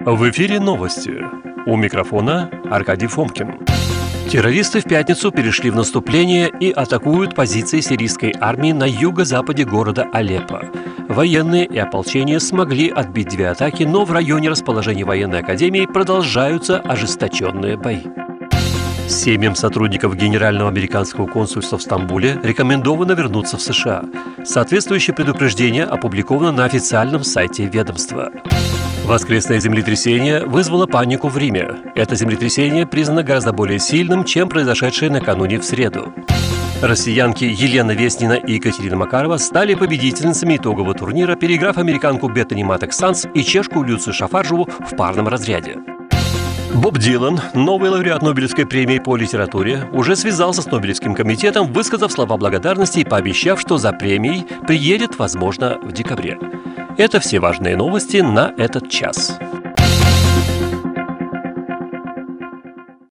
В эфире новости. У микрофона Аркадий Фомкин. Террористы в пятницу перешли в наступление и атакуют позиции сирийской армии на юго-западе города Алеппо. Военные и ополчение смогли отбить 2 атаки, но в районе расположения военной академии продолжаются ожесточенные бои. Семьям сотрудников Генерального американского консульства в Стамбуле рекомендовано вернуться в США. Соответствующее предупреждение опубликовано на официальном сайте ведомства. Воскресное землетрясение вызвало панику в Риме. Это землетрясение признано гораздо более сильным, чем произошедшее накануне в среду. Россиянки Елена Веснина и Екатерина Макарова стали победительницами итогового турнира, переиграв американку Беттани Матек-Санс и чешку Люцию Шафаржеву в парном разряде. Боб Дилан, новый лауреат Нобелевской премии по литературе, уже связался с Нобелевским комитетом, высказав слова благодарности и пообещав, что за премией приедет, возможно, в декабре. Это все важные новости на этот час.